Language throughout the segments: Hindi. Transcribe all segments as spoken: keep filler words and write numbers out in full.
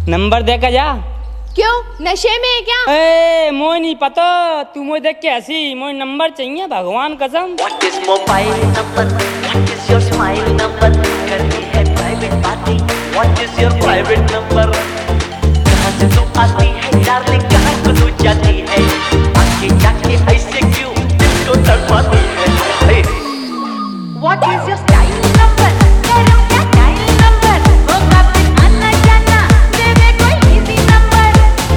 नंबर दे के जा। क्यों, नशे में है क्या? ए मोय नहीं पता, तू मुझे देख के ऐसी मोय नंबर चाहिए भगवान कसम। What is mobile number? What is your smile number? करनी है private बातें। What is your private number? कहाँ से तू आती है darling, कहाँ को तू जाती है? आके जाके ऐसे क्यों दिल को तड़पाती है? Hey! What is your style number? करूँ क्या style number? वो काफी आना जाना दे दे कोई easy number।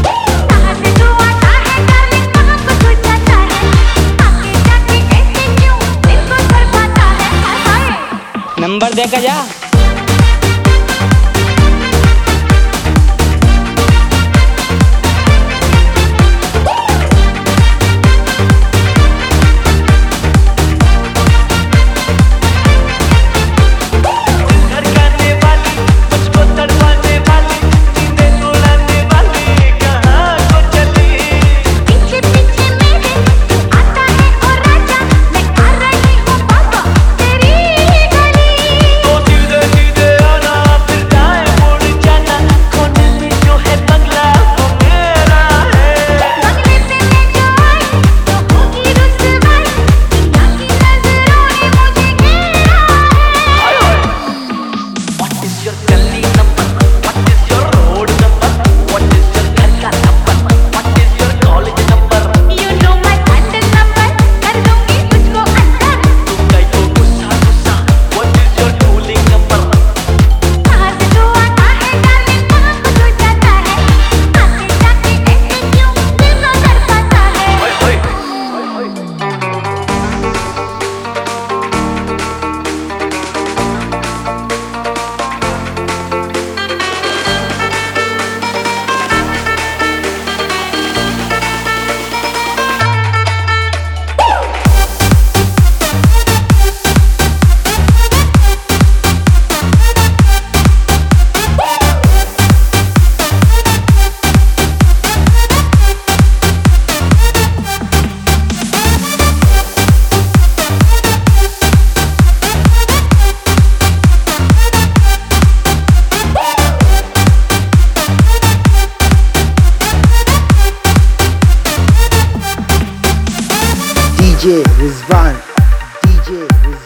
कहाँ से तू आता है darling, कहाँ को तू जाता है? आके जाके ऐसे क्यों दिल को तड़पाता है? हाय हाय। नंबर दे के जा। D J Rizwan, D J Rizwan.